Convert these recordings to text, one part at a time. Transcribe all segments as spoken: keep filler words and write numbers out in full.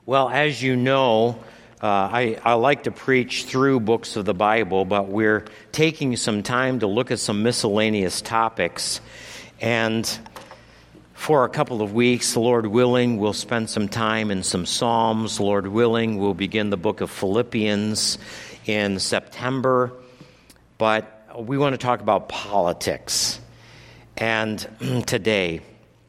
Well, as you know, uh, I, I like to preach through books of the Bible, but we're taking some time to look at some miscellaneous topics. And for a couple of weeks, Lord willing, we'll spend some time in some Psalms. Lord willing, we'll begin the book of Philippians in September. But we want to talk about politics. And today,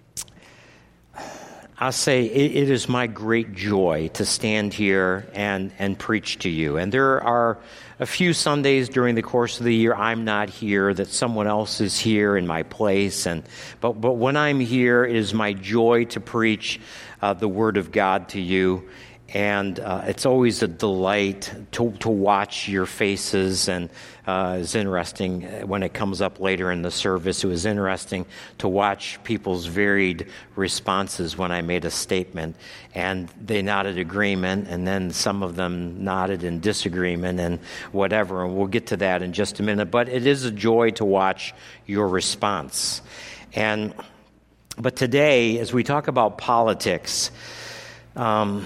I'll say it, it is my great joy to stand here and, and preach to you. And there are a few Sundays during the course of the year I'm not here, that someone else is here in my place. And but but when I'm here, it is my joy to preach uh, the Word of God to you. And uh, it's always a delight to to watch your faces, and uh, it's interesting when it comes up later in the service. It was interesting to watch people's varied responses when I made a statement, and they nodded agreement, and then some of them nodded in disagreement, and whatever. And we'll get to that in just a minute. But it is a joy to watch your response. And but today, as we talk about politics, um,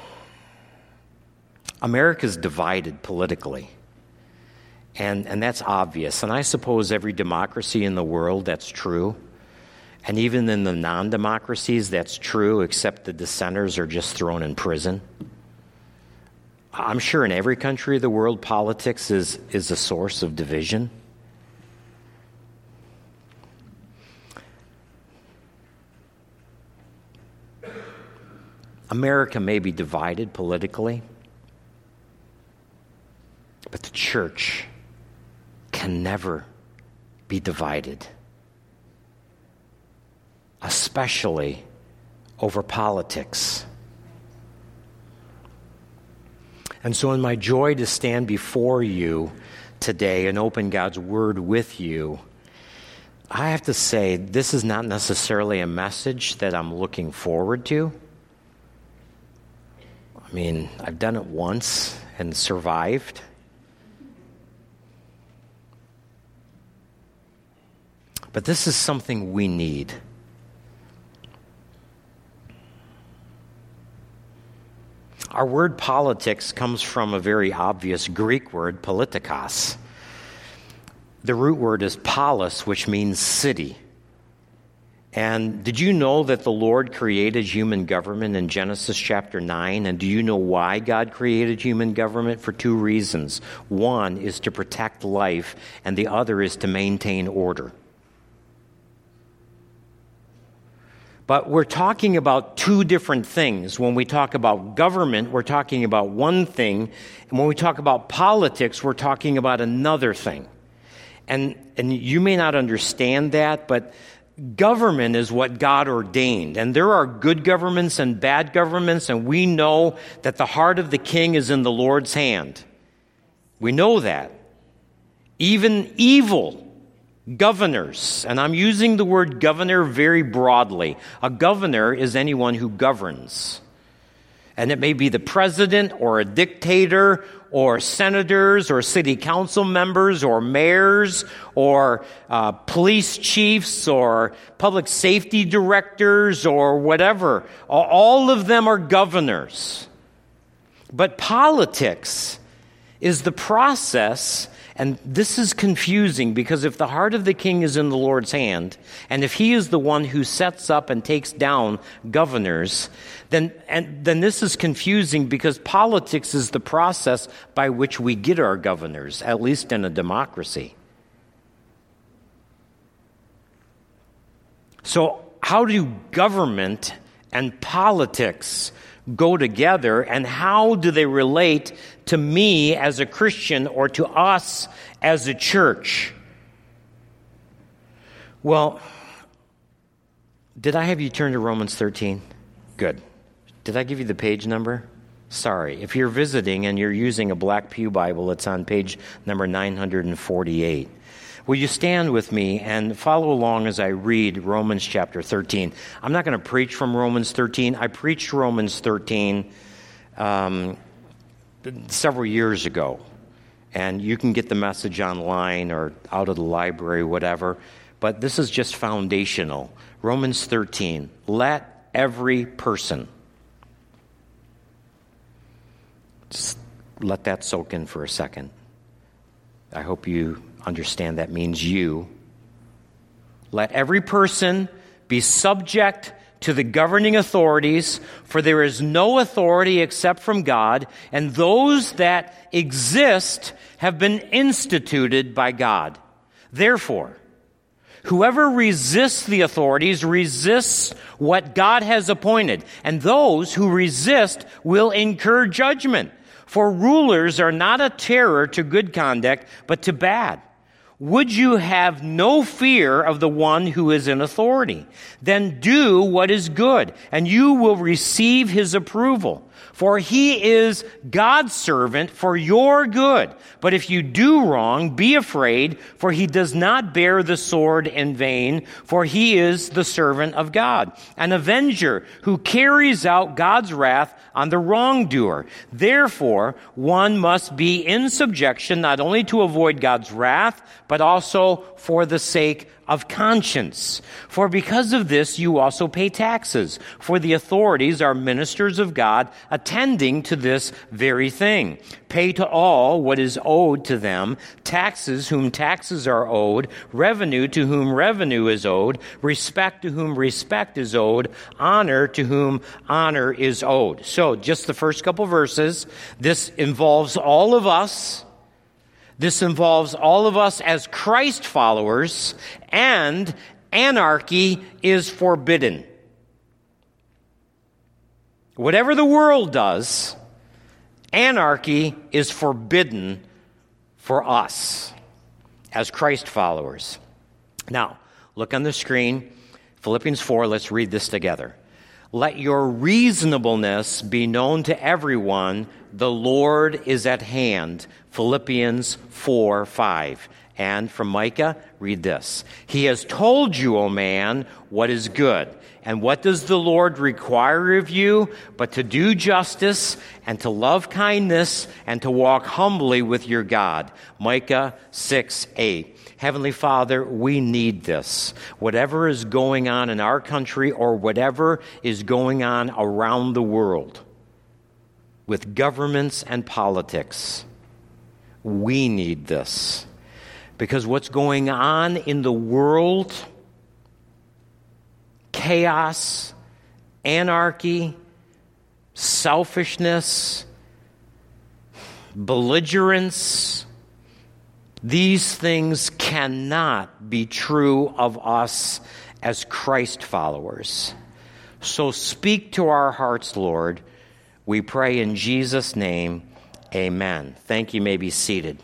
America's divided politically, and and that's obvious. And I suppose every democracy in the world, that's true. And even in the non-democracies, that's true, except the dissenters are just thrown in prison. I'm sure in every country of the world, politics is, is a source of division. America may be divided politically, but the church can never be divided, especially over politics. And so in my joy to stand before you today and open God's Word with you, I have to say this is not necessarily a message that I'm looking forward to. I mean, I've done it once and survived. But this is something we need. Our word politics comes from a very obvious Greek word, politikos. The root word is polis, which means city. And did you know that the Lord created human government in Genesis chapter nine? And do you know why God created human government? For two reasons. One is to protect life, and the other is to maintain order. But we're talking about two different things. When we talk about government, we're talking about one thing. And when we talk about politics, we're talking about another thing. And, and you may not understand that, but government is what God ordained. And there are good governments and bad governments, and we know that the heart of the king is in the Lord's hand. We know that. Even evil governors, and I'm using the word governor very broadly. A governor is anyone who governs. And it may be the president or a dictator or senators or city council members or mayors or uh, police chiefs or public safety directors or whatever. All of them are governors. But politics is the process. And this is confusing, because if the heart of the king is in the Lord's hand, and if he is the one who sets up and takes down governors, then and then this is confusing, because politics is the process by which we get our governors, at least in a democracy. So how do government and politics go together, and how do they relate to me as a Christian or to us as a church? Well, did I have you turn to Romans thirteen? Good. Did I give you the page number? Sorry. If you're visiting and you're using a Black Pew Bible, it's on page number nine forty-eight. Will you stand with me and follow along as I read Romans chapter thirteen? I'm not going to preach from Romans thirteen. I preached Romans thirteen um, several years ago. And you can get the message online or out of the library, whatever. But this is just foundational. Romans thirteen. Let every person Let that soak in for a second. I hope you understand that means you. Let every person be subject to the governing authorities, for there is no authority except from God, and those that exist have been instituted by God. Therefore, whoever resists the authorities resists what God has appointed, and those who resist will incur judgment. For rulers are not a terror to good conduct, but to bad. Would you have no fear of the one who is in authority? Then do what is good, and you will receive his approval. For he is God's servant for your good. But if you do wrong, be afraid, for he does not bear the sword in vain, for he is the servant of God, an avenger who carries out God's wrath on the wrongdoer. Therefore, one must be in subjection not only to avoid God's wrath, but also for the sake of conscience. For because of this you also pay taxes, for the authorities are ministers of God, attending to this very thing. Pay to all what is owed to them, taxes whom taxes are owed, revenue to whom revenue is owed, respect to whom respect is owed, honor to whom honor is owed. So, just the first couple verses, this involves all of us. This involves all of us as Christ followers, and anarchy is forbidden. Whatever the world does, anarchy is forbidden for us as Christ followers. Now, look on the screen, Philippians four, let's read this together. Let your reasonableness be known to everyone. The Lord is at hand. Philippians four five. And from Micah, read this. He has told you, O man, what is good. And what does the Lord require of you but to do justice and to love kindness and to walk humbly with your God? Micah six eight. Heavenly Father, we need this. Whatever is going on in our country or whatever is going on around the world with governments and politics, we need this. Because what's going on in the world, chaos, anarchy, selfishness, belligerence, these things cannot be true of us as Christ followers. So speak to our hearts, Lord. We pray in Jesus' name, amen. Thank you. You may be seated.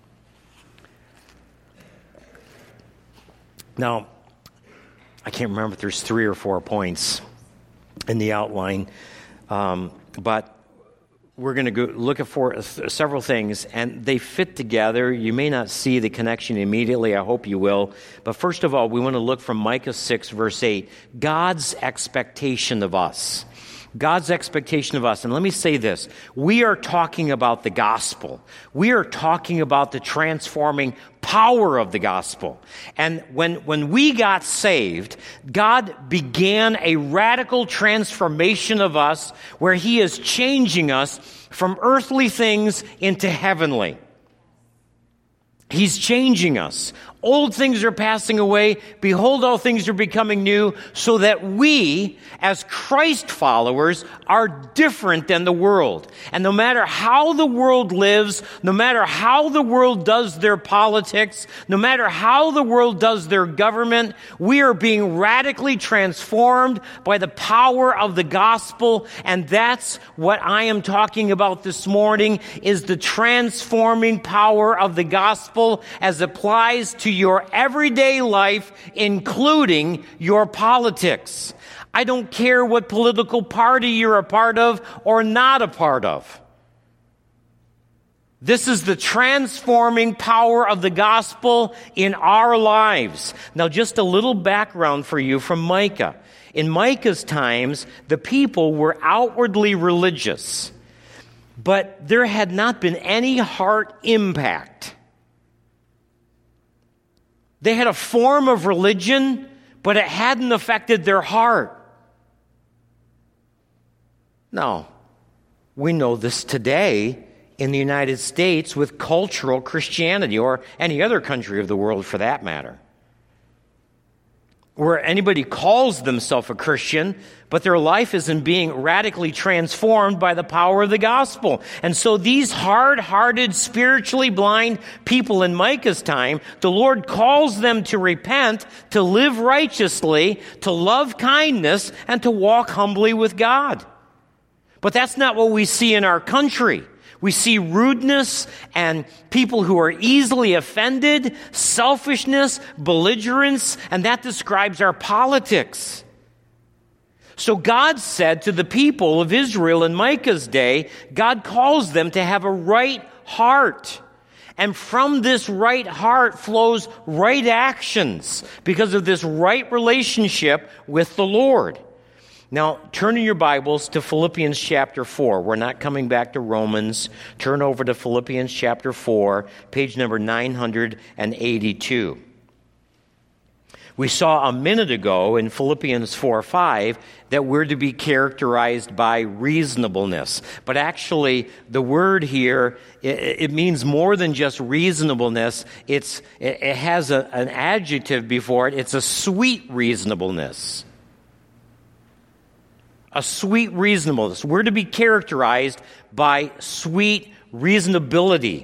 Now, I can't remember if there's three or four points in the outline, um, but we're going to go look at for several things, and they fit together. You may not see the connection immediately. I hope you will. But first of all, we want to look from Micah six, verse eight, God's expectation of us. God's expectation of us. And let me say this. We are talking about the gospel. We are talking about the transforming power of the gospel. And when, when we got saved, God began a radical transformation of us where He is changing us from earthly things into heavenly. He's changing us. Old things are passing away. Behold, all things are becoming new, so that we, as Christ followers, are different than the world. And no matter how the world lives, no matter how the world does their politics, no matter how the world does their government, we are being radically transformed by the power of the gospel. And that's what I am talking about this morning, is the transforming power of the gospel as applies to your everyday life, including your politics. I don't care what political party you're a part of or not a part of. This is the transforming power of the gospel in our lives. Now, just a little background for you from Micah. In Micah's times, the people were outwardly religious, but there had not been any heart impact. They had a form of religion, but it hadn't affected their heart. Now, we know this today in the United States with cultural Christianity, or any other country of the world for that matter, where anybody calls themselves a Christian, but their life isn't being radically transformed by the power of the gospel. And so these hard-hearted, spiritually blind people in Micah's time, the Lord calls them to repent, to live righteously, to love kindness, and to walk humbly with God. But that's not what we see in our country. We see rudeness and people who are easily offended, selfishness, belligerence, and that describes our politics. So God said to the people of Israel in Micah's day, God calls them to have a right heart. And from this right heart flows right actions because of this right relationship with the Lord. Now, turn in your Bibles to Philippians chapter four. We're not coming back to Romans. Turn over to Philippians chapter four, page number nine hundred eighty-two. We saw a minute ago in Philippians four five that we're to be characterized by reasonableness. But actually, the word here, it, it means more than just reasonableness. It's, it, it has a, an adjective before it. It's a sweet reasonableness. A sweet reasonableness. We're to be characterized by sweet reasonability.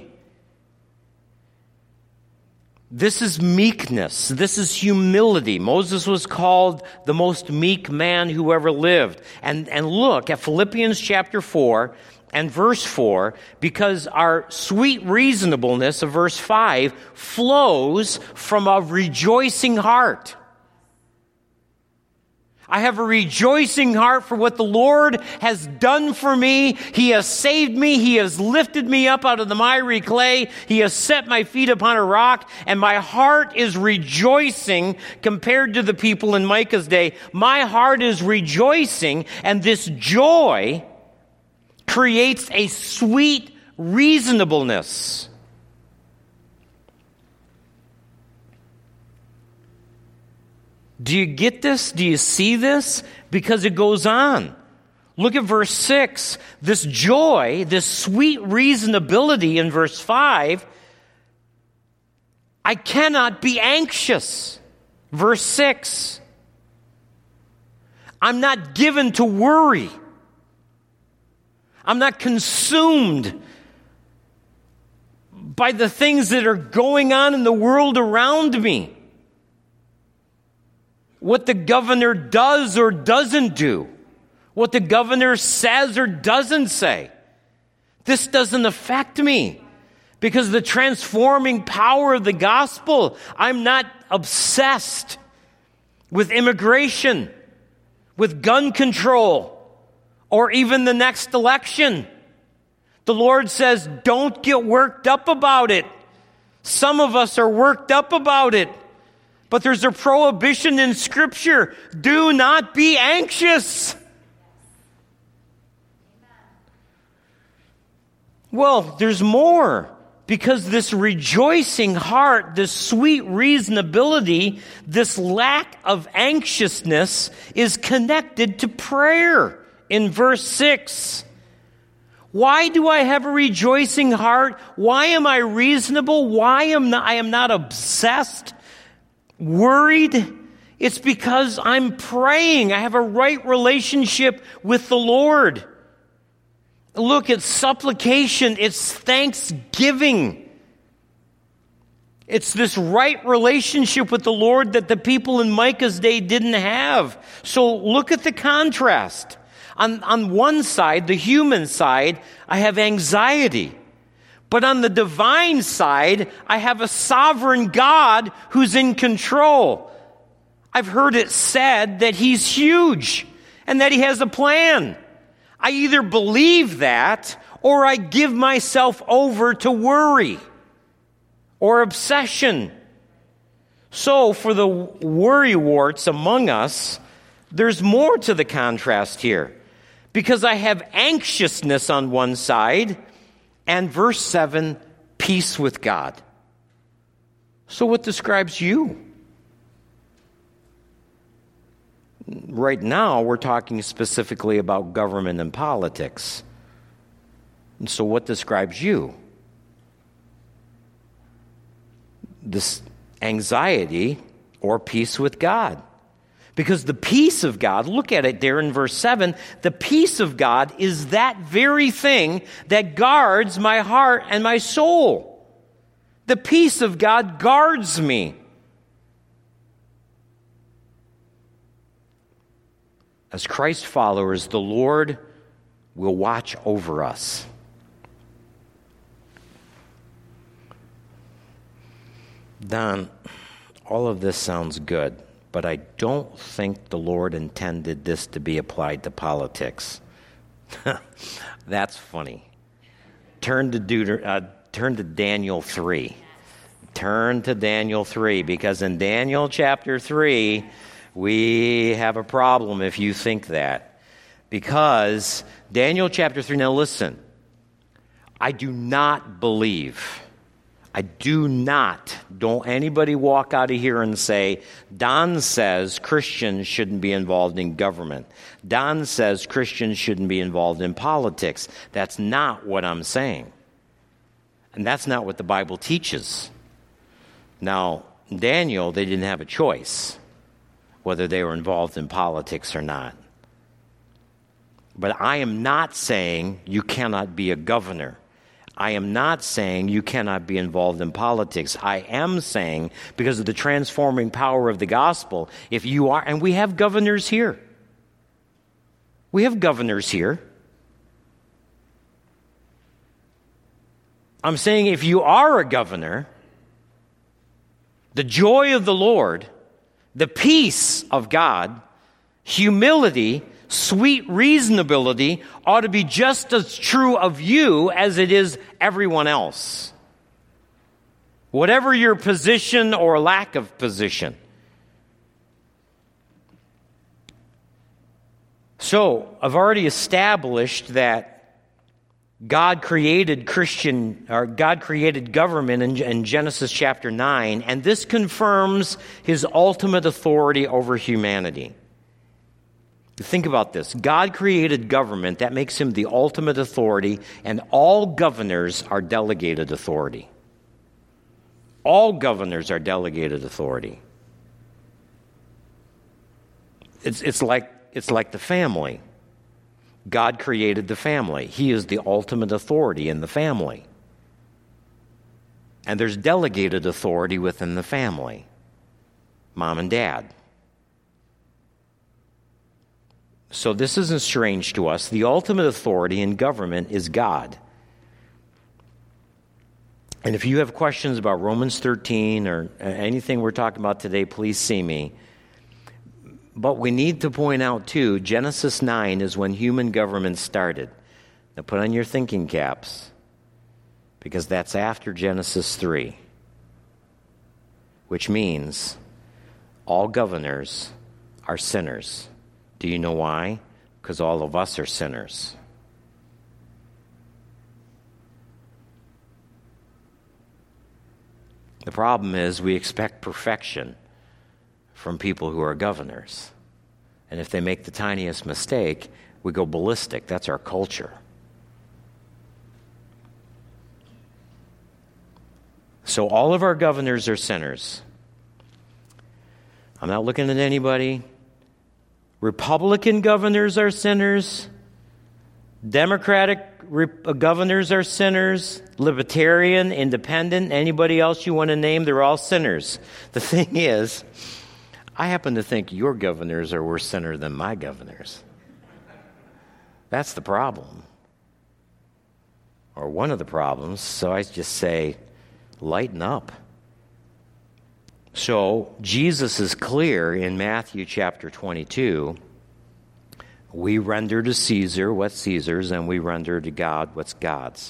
This is meekness. This is humility. Moses was called the most meek man who ever lived. And, and look at Philippians chapter four and verse four, because our sweet reasonableness of verse five flows from a rejoicing heart. I have a rejoicing heart for what the Lord has done for me. He has saved me. He has lifted me up out of the miry clay. He has set my feet upon a rock, and my heart is rejoicing compared to the people in Micah's day. My heart is rejoicing, and this joy creates a sweet reasonableness. Do you get this? Do you see this? Because it goes on. Look at verse six. This joy, this sweet reasonability in verse five, I cannot be anxious. Verse six. I'm not given to worry. I'm not consumed by the things that are going on in the world around me. What the governor does or doesn't do. What the governor says or doesn't say. This doesn't affect me because of the transforming power of the gospel. I'm not obsessed with immigration, with gun control, or even the next election. The Lord says, don't get worked up about it. Some of us are worked up about it. But there's a prohibition in Scripture. Do not be anxious. Well, there's more. Because this rejoicing heart, this sweet reasonability, this lack of anxiousness is connected to prayer in verse six. Why do I have a rejoicing heart? Why am I reasonable? Why am I am not obsessed? Worried? It's because I'm praying. I have a right relationship with the Lord. Look, it's supplication. It's thanksgiving. It's this right relationship with the Lord that the people in Micah's day didn't have. So look at the contrast. On, on one side, the human side, I have anxiety. But on the divine side, I have a sovereign God who's in control. I've heard it said that He's huge and that He has a plan. I either believe that or I give myself over to worry or obsession. So for the worrywarts among us, there's more to the contrast here. Because I have anxiousness on one side, and verse seven, peace with God. So what describes you? Right now, we're talking specifically about government and politics. And so what describes you? This anxiety or peace with God. Because the peace of God, look at it there in verse seven, the peace of God is that very thing that guards my heart and my soul. The peace of God guards me. As Christ followers, the Lord will watch over us. Don, all of this sounds good, but I don't think the Lord intended this to be applied to politics. That's funny. Turn to Deuter- uh, turn to Daniel three. Turn to Daniel three, because in Daniel chapter three, we have a problem if you think that. Because Daniel chapter three, now listen, I do not believe, I do not, don't anybody walk out of here and say, Don says Christians shouldn't be involved in government. Don says Christians shouldn't be involved in politics. That's not what I'm saying. And that's not what the Bible teaches. Now, Daniel, they didn't have a choice whether they were involved in politics or not. But I am not saying you cannot be a governor. I am not saying you cannot be involved in politics. I am saying, because of the transforming power of the gospel, if you are, and we have governors here. We have governors here. I'm saying if you are a governor, the joy of the Lord, the peace of God, humility, sweet reasonability ought to be just as true of you as it is everyone else. Whatever your position or lack of position. So, I've already established that God created Christian, or God created government in, in Genesis chapter nine, and this confirms his ultimate authority over humanity. Think about this. God created government. That makes him the ultimate authority, and all governors are delegated authority. All governors are delegated authority. It's, it's like, it's like the family. God created the family. He is the ultimate authority in the family. And there's delegated authority within the family. Mom and dad. So this isn't strange to us. The ultimate authority in government is God. And if you have questions about Romans thirteen or anything we're talking about today, please see me. But we need to point out, too, Genesis nine is when human government started. Now put on your thinking caps, because that's after Genesis three, which means all governors are sinners. Do you know why? Because all of us are sinners. The problem is we expect perfection from people who are governors. And if they make the tiniest mistake, we go ballistic. That's our culture. So all of our governors are sinners. I'm not looking at anybody. Republican governors are sinners. Democratic rep- governors are sinners. Libertarian, independent, anybody else you want to name, they're all sinners. The thing is, I happen to think your governors are worse sinners than my governors. That's the problem. Or one of the problems. So I just say, lighten up. So, Jesus is clear in Matthew chapter twenty-two. We render to Caesar what's Caesar's, and we render to God what's God's.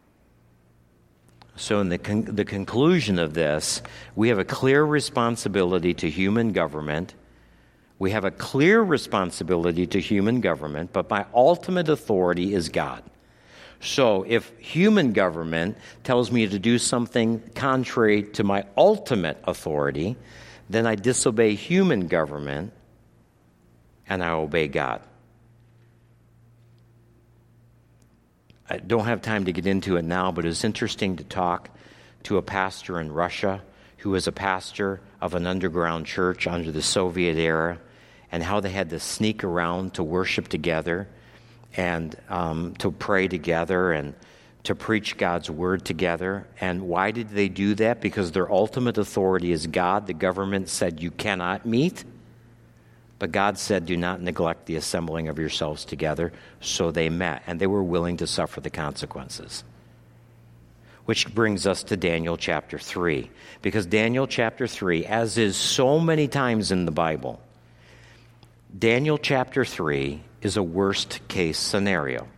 So in the con- the conclusion of this, we have a clear responsibility to human government. We have a clear responsibility to human government, but my ultimate authority is God. So if human government tells me to do something contrary to my ultimate authority, then I disobey human government and I obey God. I don't have time to get into it now, but it's interesting to talk to a pastor in Russia who was a pastor of an underground church under the Soviet era, and how they had to sneak around to worship together and um, to pray together and to preach God's word together. And why did they do that? Because their ultimate authority is God. The government said you cannot meet, but God said do not neglect the assembling of yourselves together. So they met, and they were willing to suffer the consequences. Which brings us to Daniel chapter three. Because Daniel chapter three, as is so many times in the Bible, Daniel chapter three is a worst case scenario.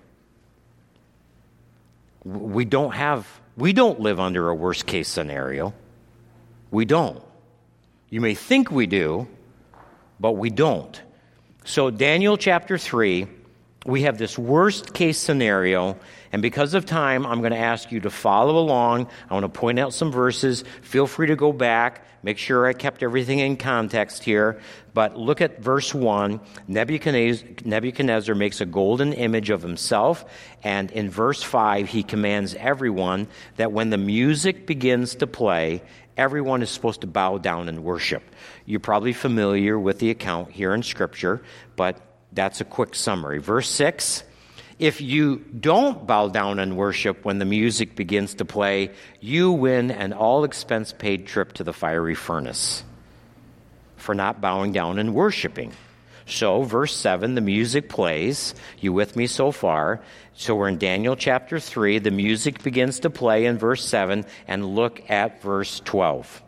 We don't have, we don't live under a worst case scenario. We don't. You may think we do, but we don't. So Daniel chapter three, we have this worst case scenario, and because of time, I'm going to ask you to follow along. I want to point out some verses. Feel free to go back. Make sure I kept everything in context here. But look at verse one. Nebuchadnezzar, Nebuchadnezzar makes a golden image of himself, and in verse five, he commands everyone that when the music begins to play, everyone is supposed to bow down and worship. You're probably familiar with the account here in Scripture, but that's a quick summary. Verse six, if you don't bow down and worship when the music begins to play, you win an all-expense-paid trip to the fiery furnace for not bowing down and worshiping. So, verse seven, the music plays. You with me so far? So we're in Daniel chapter three. The music begins to play in verse seven, and look at verse twelve.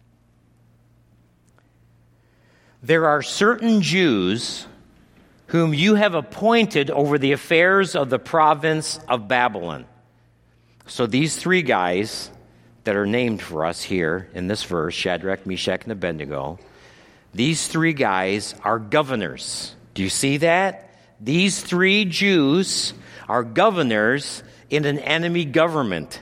There are certain Jews whom you have appointed over the affairs of the province of Babylon. So these three guys that are named for us here in this verse, Shadrach, Meshach, and Abednego, these three guys are governors. Do you see that? These three Jews are governors in an enemy government.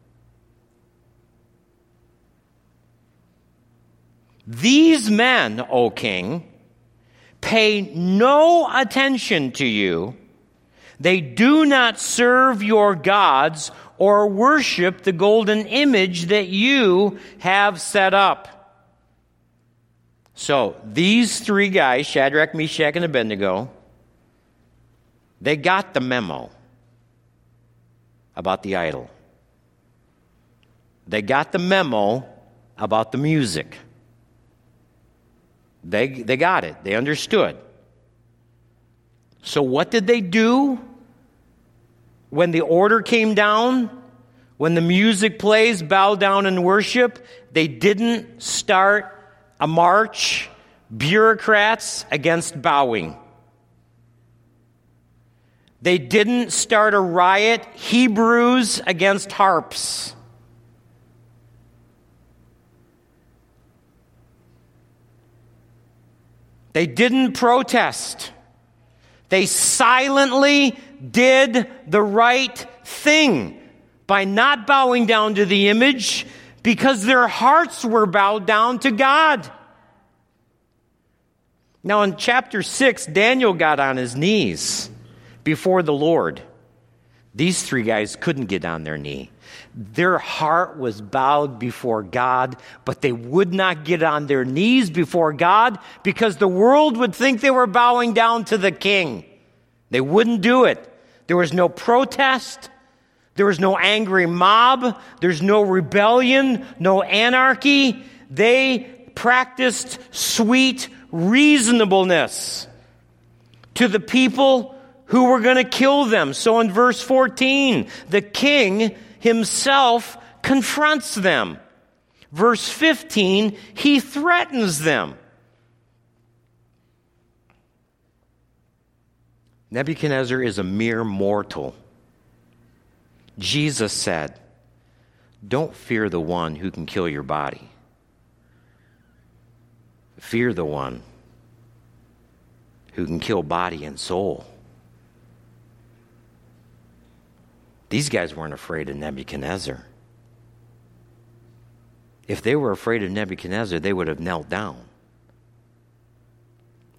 These men, O king, pay no attention to you. They do not serve your gods or worship the golden image that you have set up. So these three guys, Shadrach, Meshach, and Abednego, they got the memo about the idol. They got the memo about the music. They, they got it. They understood. So what did they do when the order came down? When the music plays, bow down and worship? They didn't start a march, bureaucrats against bowing. They didn't start a riot, Hebrews against harps. They didn't protest. They silently did the right thing by not bowing down to the image because their hearts were bowed down to God. Now in chapter six, Daniel got on his knees before the Lord. These three guys couldn't get on their knee. Their heart was bowed before God, but they would not get on their knees before God because the world would think they were bowing down to the king. They wouldn't do it. There was no protest. There was no angry mob. There's no rebellion, no anarchy. They practiced sweet reasonableness to the people who were going to kill them. So in verse fourteen, the king himself confronts them. Verse fifteen, he threatens them. Nebuchadnezzar is a mere mortal. Jesus said, don't fear the one who can kill your body. Fear the one who can kill body and soul. These guys weren't afraid of Nebuchadnezzar. If they were afraid of Nebuchadnezzar, they would have knelt down.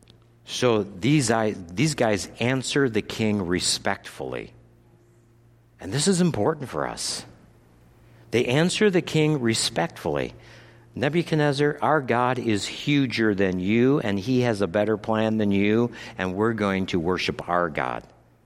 So these, these guys answer the king respectfully. And this is important for us. They answer the king respectfully. Nebuchadnezzar, our God is huger than you, and he has a better plan than you, and we're going to worship our God.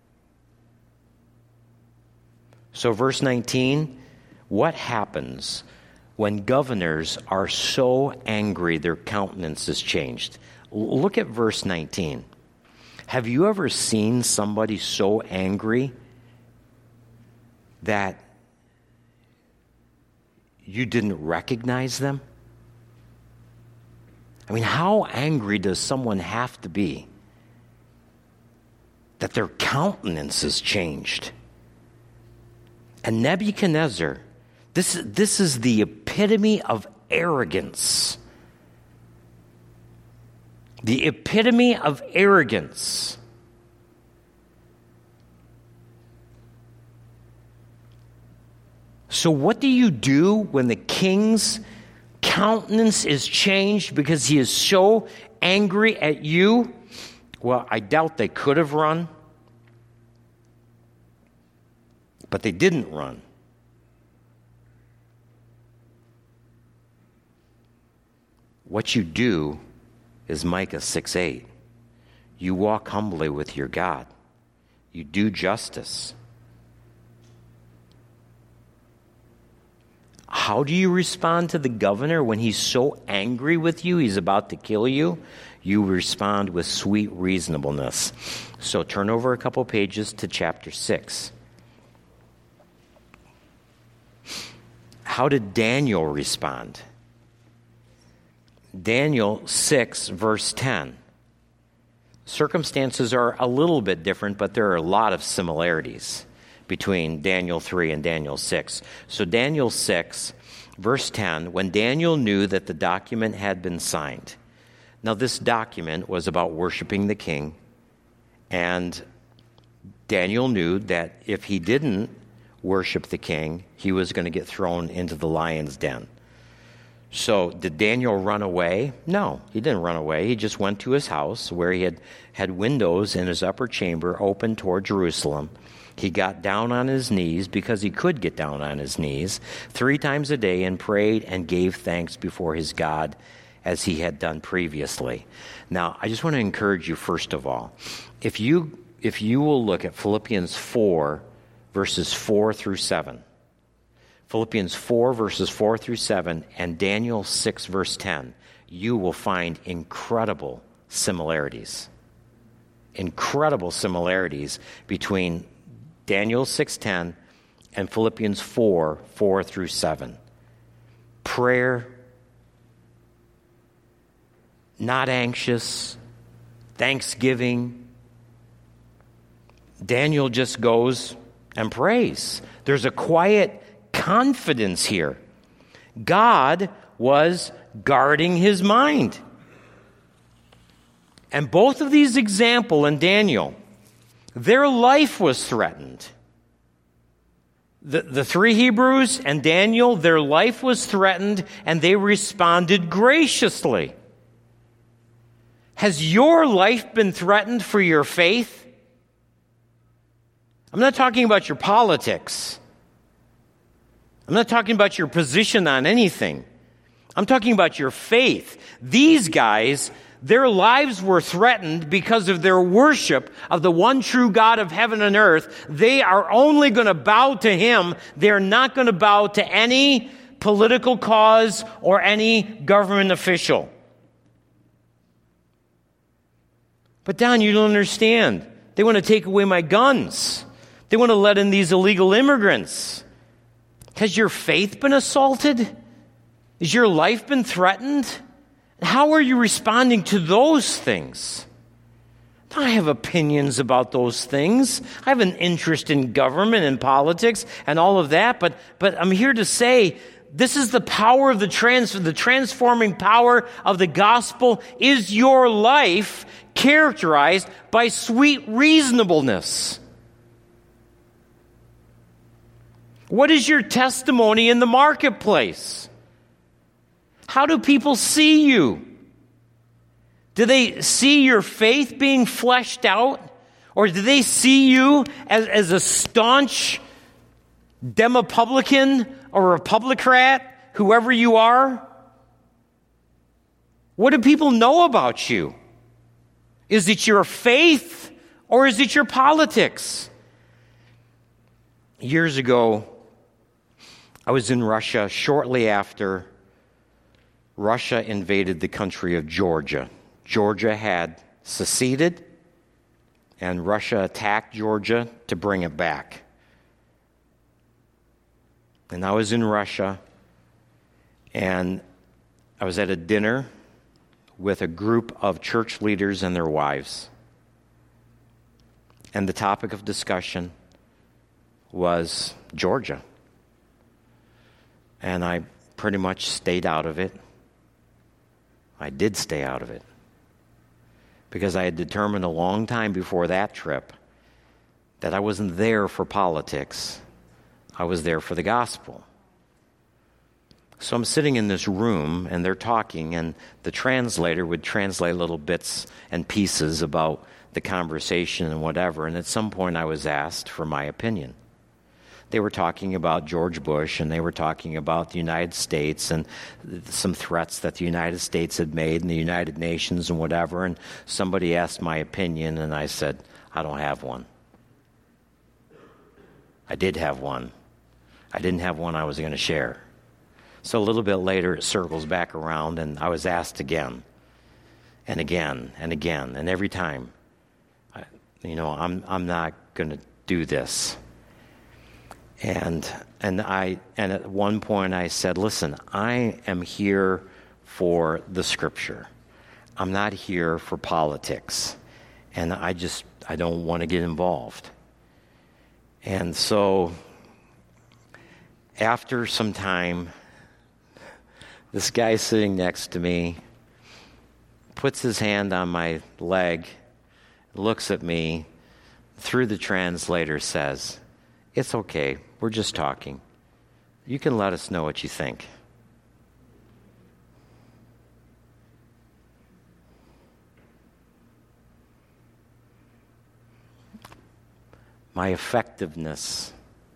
So verse nineteen, what happens when governors are so angry their countenance is changed? Look at verse nineteen. Have you ever seen somebody so angry that you didn't recognize them? I mean, how angry does someone have to be that their countenance is changed? And Nebuchadnezzar, this, this is the epitome of arrogance. The epitome of arrogance. So what do you do when the king's countenance is changed because he is so angry at you? Well, I doubt they could have run, but they didn't run. What you do is Micah six eight. You walk humbly with your God. You do justice. How do you respond to the governor when he's so angry with you, he's about to kill you? You respond with sweet reasonableness. So turn over a couple pages to chapter six. How did Daniel respond? Daniel six, verse ten. Circumstances are a little bit different, but there are a lot of similarities between Daniel three and Daniel six. So Daniel six, verse ten, when Daniel knew that the document had been signed. Now this document was about worshiping the king, and Daniel knew that if he didn't worship the king, he was going to get thrown into the lion's den. So did Daniel run away? No, he didn't run away. He just went to his house where he had, had windows in his upper chamber open toward Jerusalem. He got down on his knees, because he could get down on his knees, three times a day and prayed and gave thanks before his God as he had done previously. Now, I just want to encourage you, first of all, if you if you will look at Philippians four, verses four through seven, Philippians four, verses four through seven, and Daniel six, verse ten, you will find incredible similarities. Incredible similarities between Daniel six ten and Philippians four, four through seven. Prayer, not anxious, thanksgiving. Daniel just goes and prays. There's a quiet confidence here. God was guarding his mind. And both of these examples in Daniel, their life was threatened. The, the three Hebrews and Daniel, their life was threatened, and they responded graciously. Has your life been threatened for your faith? I'm not talking about your politics. I'm not talking about your position on anything. I'm talking about your faith. These guys, their lives were threatened because of their worship of the one true God of heaven and earth. They are only going to bow to him. They're not going to bow to any political cause or any government official. But Don, you don't understand. They want to take away my guns. They want to let in these illegal immigrants. Has your faith been assaulted? Has your life been threatened? How are you responding to those things? I have opinions about those things. I have an interest in government and politics and all of that, but but I'm here to say this is the power of the trans the transforming power of the gospel. Is your life characterized by sweet reasonableness? What is your testimony in the marketplace? How do people see you? Do they see your faith being fleshed out? Or do they see you as, as a staunch Demopublican or Republican, whoever you are? What do people know about you? Is it your faith or is it your politics? Years ago, I was in Russia shortly after Russia invaded the country of Georgia. Georgia had seceded, and Russia attacked Georgia to bring it back. And I was in Russia, and I was at a dinner with a group of church leaders and their wives. And the topic of discussion was Georgia. And I pretty much stayed out of it. I did stay out of it. Because I had determined a long time before that trip that I wasn't there for politics. I was there for the gospel. So I'm sitting in this room, and they're talking, and the translator would translate little bits and pieces about the conversation and whatever, and at some point I was asked for my opinion. They were talking about George Bush, and they were talking about the United States and some threats that the United States had made in the United Nations and whatever, and somebody asked my opinion, and I said, I don't have one. I did have one. I didn't have one I was going to share. So a little bit later, it circles back around, and I was asked again, and again, and again, and every time, I, you know, I'm I'm not going to do this. And and I and at one point I said, listen, I am here for the Scripture. I'm not here for politics, and I just I don't want to get involved. And so, after some time, this guy sitting next to me puts his hand on my leg, looks at me, through the translator says, it's okay, we're just talking. You can let us know what you think. My effectiveness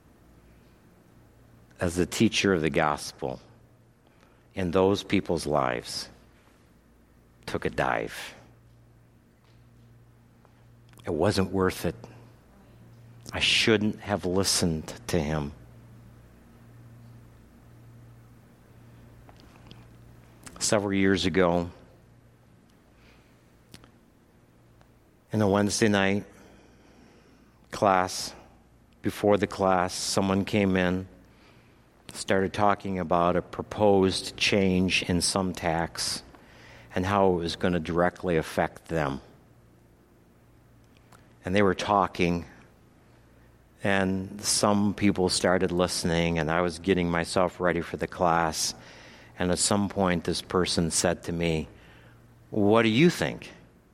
as the teacher of the gospel in those people's lives took a dive. It wasn't worth it. I shouldn't have listened to him. Several years ago, in a Wednesday night class, before the class, someone came in, started talking about a proposed change in some tax and how it was going to directly affect them. And they were talking, and some people started listening, and I was getting myself ready for the class. And at some point, this person said to me, what do you think?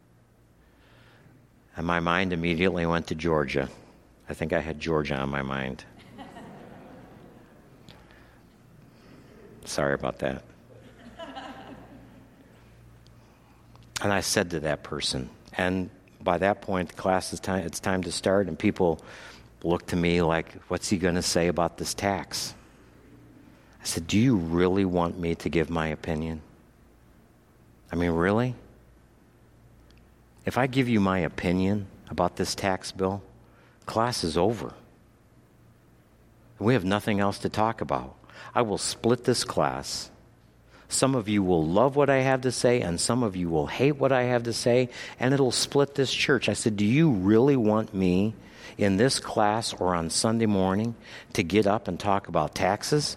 And my mind immediately went to Georgia. I think I had Georgia on my mind. Sorry about that. And I said to that person, and by that point, the class is time, it's time to start, and people looked to me like, what's he going to say about this tax? I said, do you really want me to give my opinion? I mean, really? If I give you my opinion about this tax bill, class is over. We have nothing else to talk about. I will split this class. Some of you will love what I have to say, and some of you will hate what I have to say, and it'll split this church. I said, do you really want me in this class or on Sunday morning to get up and talk about taxes?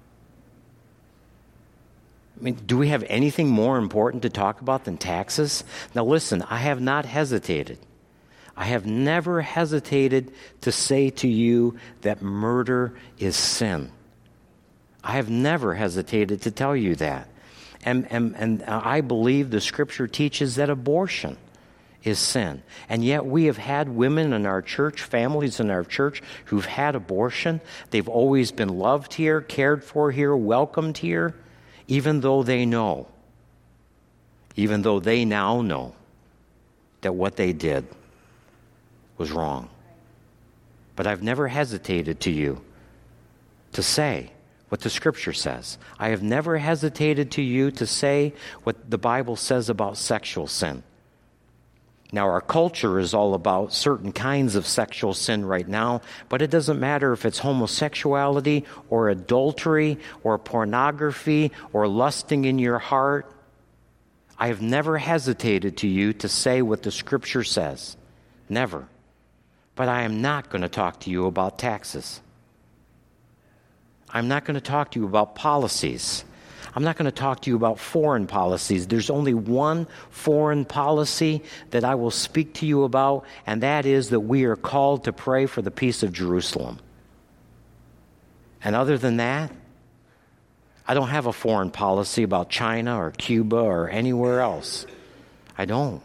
I mean, do we have anything more important to talk about than taxes? Now listen, I have not hesitated. I have never hesitated to say to you that murder is sin. I have never hesitated to tell you that. And, and, and I believe the Scripture teaches that abortion is sin. And yet we have had women in our church, families in our church, who've had abortion. They've always been loved here, cared for here, welcomed here, even though they know, even though they now know that what they did was wrong. But I've never hesitated to you to say what the Scripture says. I have never hesitated to you to say what the Bible says about sexual sin. Now, our culture is all about certain kinds of sexual sin right now, but it doesn't matter if it's homosexuality or adultery or pornography or lusting in your heart. I have never hesitated to you to say what the Scripture says. Never. But I am not going to talk to you about taxes. I'm not going to talk to you about policies. I'm not going to talk to you about foreign policies. There's only one foreign policy that I will speak to you about, and that is that we are called to pray for the peace of Jerusalem. And other than that, I don't have a foreign policy about China or Cuba or anywhere else. I don't.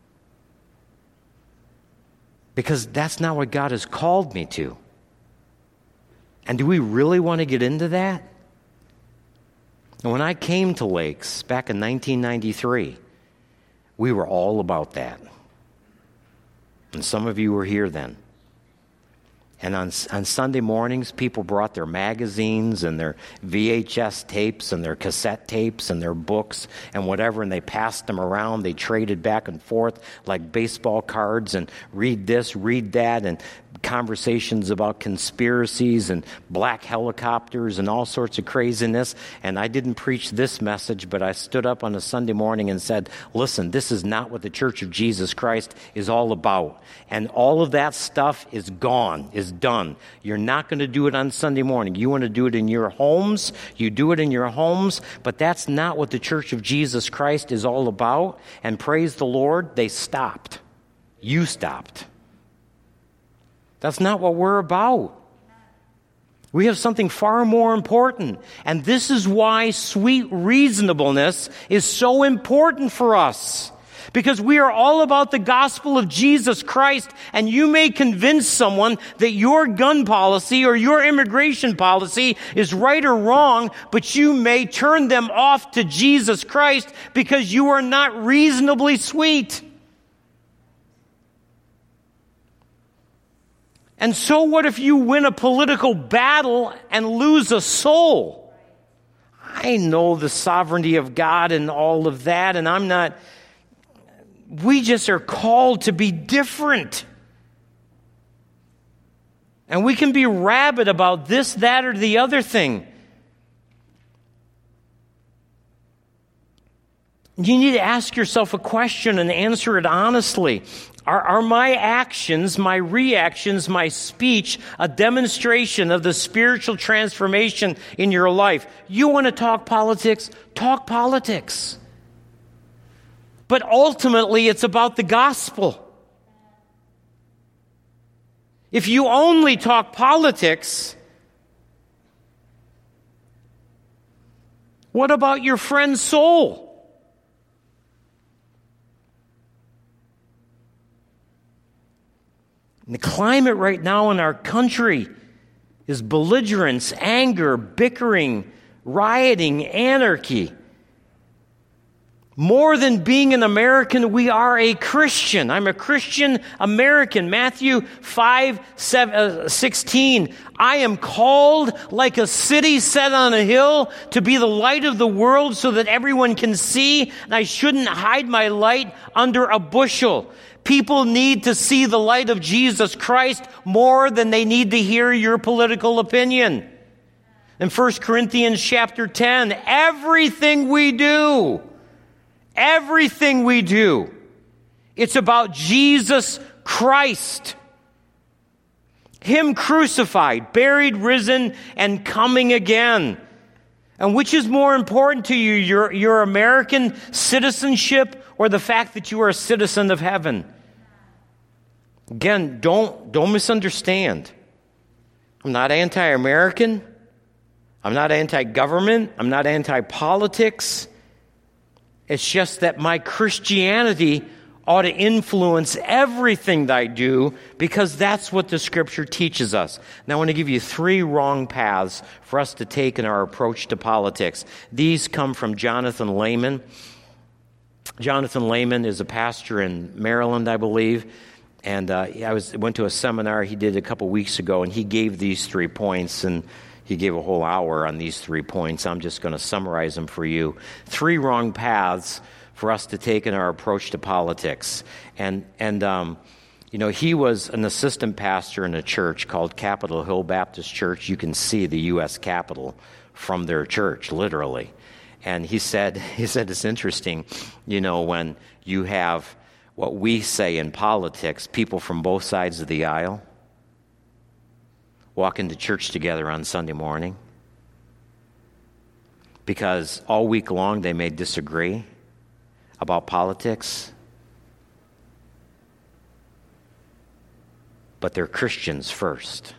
Because that's not what God has called me to. And do we really want to get into that? And when I came to Lakes back in nineteen ninety-three, we were all about that. And some of you were here then. And on, on Sunday mornings, people brought their magazines and their V H S tapes and their cassette tapes and their books and whatever, and they passed them around. They traded back and forth like baseball cards and read this, read that, and conversations about conspiracies and black helicopters and all sorts of craziness. And I didn't preach this message, but I stood up on a Sunday morning and said, listen, this is not what the Church of Jesus Christ is all about. And all of that stuff is gone, is done. You're not going to do it on Sunday morning. You want to do it in your homes, you do it in your homes, but that's not what the Church of Jesus Christ is all about. And praise the Lord, they stopped. You stopped. That's not what we're about. We have something far more important. And this is why sweet reasonableness is so important for us. Because we are all about the gospel of Jesus Christ, and you may convince someone that your gun policy or your immigration policy is right or wrong, but you may turn them off to Jesus Christ because you are not reasonably sweet. And so what if you win a political battle and lose a soul? I know the sovereignty of God and all of that, and I'm not... We just are called to be different. And we can be rabid about this, that, or the other thing. You need to ask yourself a question and answer it honestly. Are, are my actions, my reactions, my speech a demonstration of the spiritual transformation in your life? You want to talk politics? Talk politics. But ultimately, it's about the gospel. If you only talk politics, what about your friend's soul? And the climate right now in our country is belligerence, anger, bickering, rioting, anarchy. More than being an American, we are a Christian. I'm a Christian American. Matthew five sixteen. I am called like a city set on a hill to be the light of the world so that everyone can see, and I shouldn't hide my light under a bushel. People need to see the light of Jesus Christ more than they need to hear your political opinion. In First Corinthians chapter ten, everything we do, everything we do, it's about Jesus Christ. Him crucified, buried, risen, and coming again. And which is more important to you, your, your American citizenship or the fact that you are a citizen of heaven? Again, don't, don't misunderstand. I'm not anti-American. I'm not anti-government. I'm not anti-politics. It's just that my Christianity ought to influence everything that I do because that's what the Scripture teaches us. Now I want to give you three wrong paths for us to take in our approach to politics. These come from Jonathan Lehman. Jonathan Lehman is a pastor in Maryland, I believe. And uh, I was went to a seminar he did a couple weeks ago, and he gave these three points. And he gave a whole hour on these three points. I'm just going to summarize them for you. Three wrong paths for us to take in our approach to politics. And, and um, you know, he was an assistant pastor in a church called Capitol Hill Baptist Church. You can see the U S Capitol from their church, literally. And he said, he said it's interesting, you know, when you have what we say in politics, people from both sides of the aisle walk into church together on Sunday morning because all week long they may disagree about politics, but they're Christians first.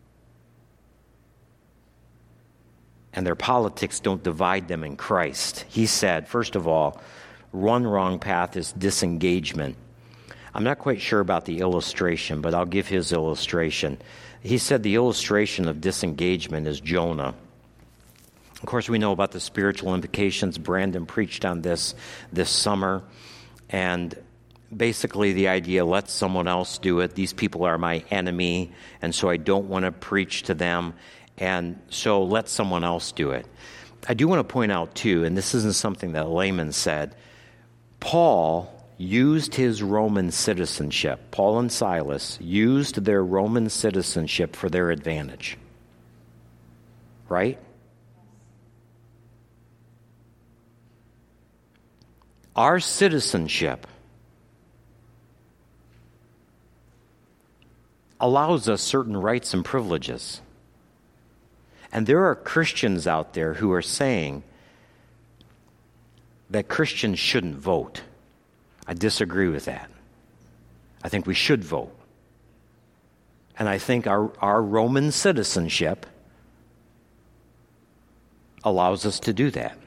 And their politics don't divide them in Christ. He said, first of all, one wrong path is disengagement. I'm not quite sure about the illustration, but I'll give his illustration. He said the illustration of disengagement is Jonah. Of course, we know about the spiritual implications. Brandon preached on this this summer. And basically the idea, let someone else do it. These people are my enemy, and so I don't want to preach to them. And so let someone else do it. I do want to point out, too, and this isn't something that Layman said, Paul used his Roman citizenship. Paul and Silas used their Roman citizenship for their advantage. Right? Our citizenship allows us certain rights and privileges. And there are Christians out there who are saying that Christians shouldn't vote. I disagree with that. I think we should vote. And I think our, our Roman citizenship allows us to do that.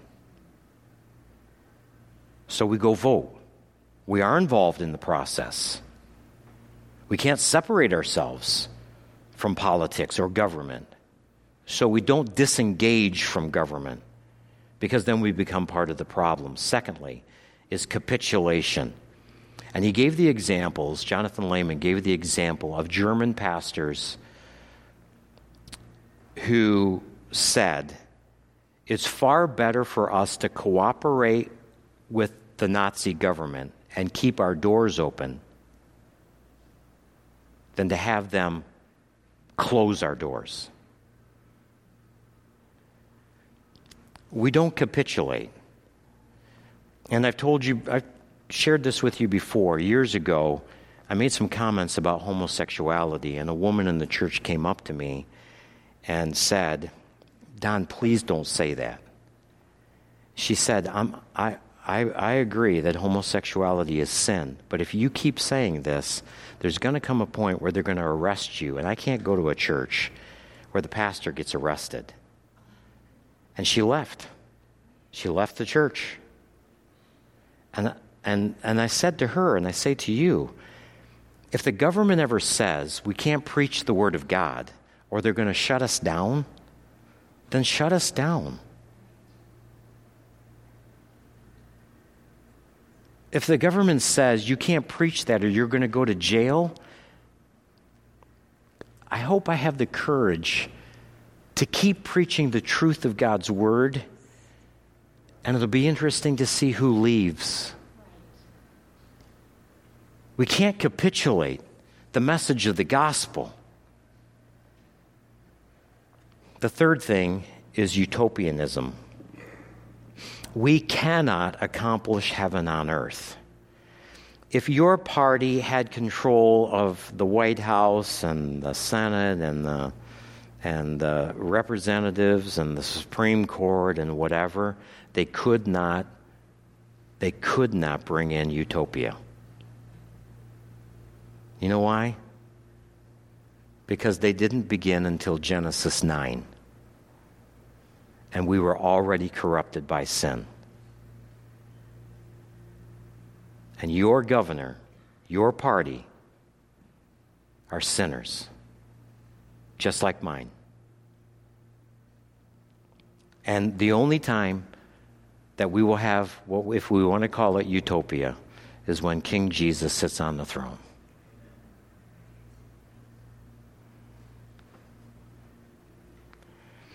So we go vote. We are involved in the process. We can't separate ourselves from politics or government. So we don't disengage from government, because then we become part of the problem. Secondly, is capitulation. And he gave the examples, Jonathan Layman gave the example of German pastors who said, it's far better for us to cooperate with the Nazi government and keep our doors open than to have them close our doors. We don't capitulate. And I've told you, I've shared this with you before. Years ago, I made some comments about homosexuality, and a woman in the church came up to me and said, Don, please don't say that. She said, I'm, I, I, I agree that homosexuality is sin, but if you keep saying this, there's going to come a point where they're going to arrest you, and I can't go to a church where the pastor gets arrested. And she left. She left the church. And, and, and I said to her, and I say to you, if the government ever says we can't preach the word of God, or they're going to shut us down, then shut us down. If the government says you can't preach that or you're going to go to jail, I hope I have the courage to keep preaching the truth of God's word, and it'll be interesting to see who leaves. We can't capitulate the message of the gospel. The third thing is utopianism. We cannot accomplish heaven on earth. If your party had control of the White House and the Senate and the and the representatives and the Supreme Court and whatever, they could not they could not bring in utopia. You know why? Because they didn't begin until Genesis nine. And we were already corrupted by sin. And your governor, your party, are sinners, just like mine. And the only time that we will have, what if we want to call it utopia, is when King Jesus sits on the throne.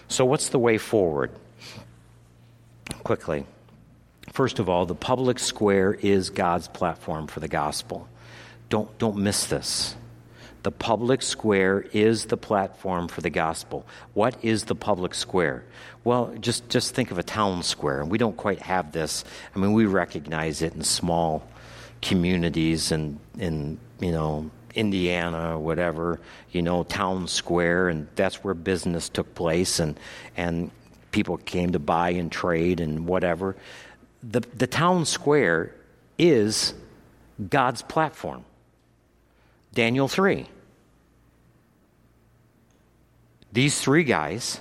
So what's the way forward? Quickly. First of all, the public square is God's platform for the gospel. Don't, don't miss this. The public square is the platform for the gospel. What is the public square? Well, just, just think of a town square. And we don't quite have this. I mean, we recognize it in small communities and in, you know, Indiana or whatever, you know, town square, and that's where business took place, and and people came to buy and trade and whatever. The the town square is God's platform. Daniel three. These three guys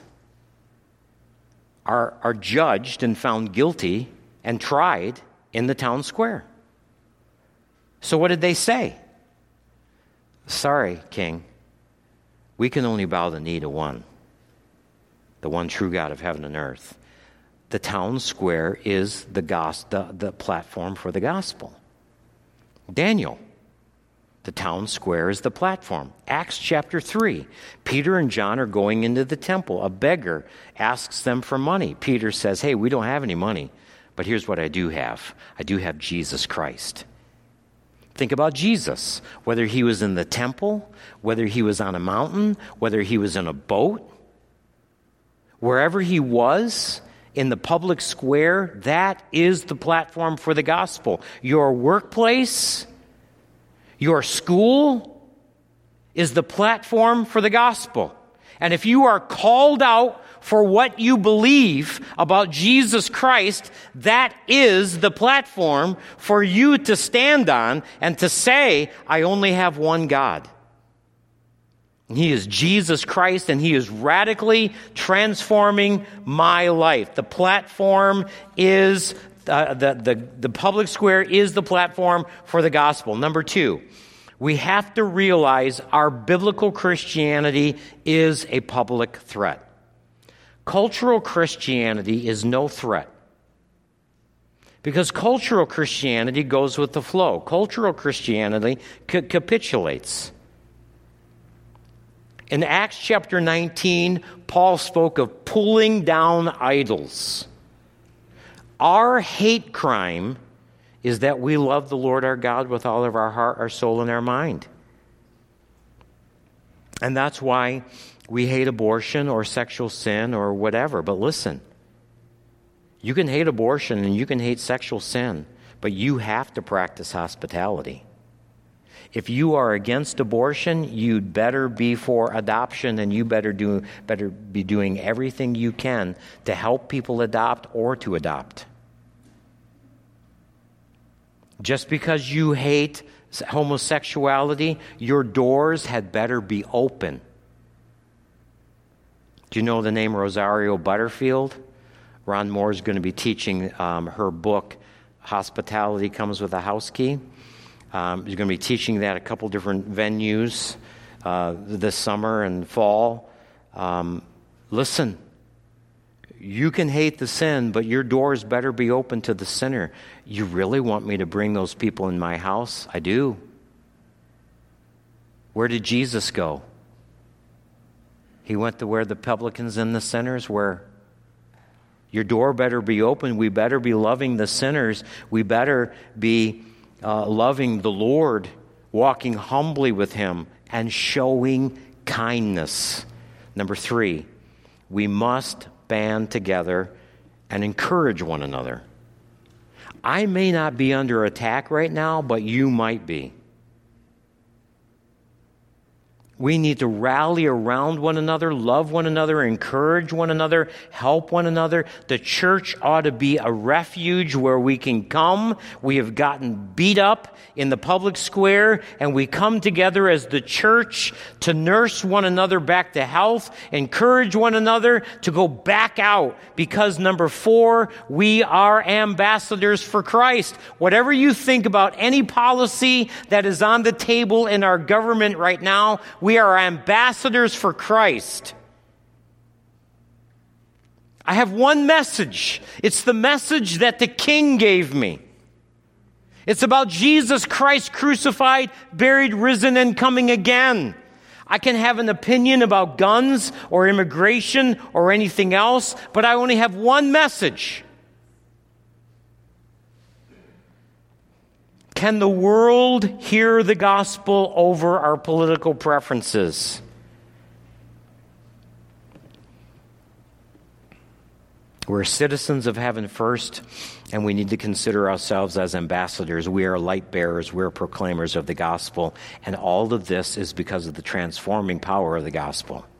are are judged and found guilty and tried in the town square. So what did they say? Sorry, King, we can only bow the knee to one, the one true God of heaven and earth. The town square is the, gos- the, the platform for the gospel. Daniel, the town square is the platform. Acts chapter three, Peter and John are going into the temple. A beggar asks them for money. Peter says, hey, we don't have any money, but here's what I do have. I do have Jesus Christ. Think about Jesus, whether he was in the temple, whether he was on a mountain, whether he was in a boat, wherever he was in the public square, that is the platform for the gospel. Your workplace, your school is the platform for the gospel. And if you are called out for what you believe about Jesus Christ, that is the platform for you to stand on and to say, I only have one God. And he is Jesus Christ, and he is radically transforming my life. The platform is, uh, the, the, the public square is the platform for the gospel. Number two, we have to realize our biblical Christianity is a public threat. Cultural Christianity is no threat. Because cultural Christianity goes with the flow. Cultural Christianity c- capitulates. In Acts chapter nineteen, Paul spoke of pulling down idols. Our hate crime is that we love the Lord our God with all of our heart, our soul, and our mind. And that's why we hate abortion or sexual sin or whatever. But listen, you can hate abortion and you can hate sexual sin, but you have to practice hospitality. If you are against abortion, you'd better be for adoption, and you better do better be doing everything you can to help people adopt or to adopt. Just because you hate homosexuality, your doors had better be open. Do you know the name Rosario Butterfield? Ron Moore is going to be teaching um, her book, Hospitality Comes with a House Key. Um, he's going to be teaching that at a couple different venues uh, this summer and fall. Um, listen, you can hate the sin, but your doors better be open to the sinner. You really want me to bring those people in my house? I do. Where did Jesus go? He went to where the publicans and the sinners were. Your door better be open. We better be loving the sinners. We better be uh, loving the Lord, walking humbly with him, and showing kindness. Number three, we must band together and encourage one another. I may not be under attack right now, but you might be. We need to rally around one another, love one another, encourage one another, help one another. The church ought to be a refuge where we can come. We have gotten beat up in the public square, and we come together as the church to nurse one another back to health, encourage one another to go back out. Because number four, we are ambassadors for Christ. Whatever you think about any policy that is on the table in our government right now, we are ambassadors for Christ. I have one message. It's the message that the King gave me. It's about Jesus Christ crucified, buried, risen, and coming again. I can have an opinion about guns or immigration or anything else, but I only have one message. Can the world hear the gospel over our political preferences? We're citizens of heaven first, and we need to consider ourselves as ambassadors. We are light bearers. We're proclaimers of the gospel. And all of this is because of the transforming power of the gospel.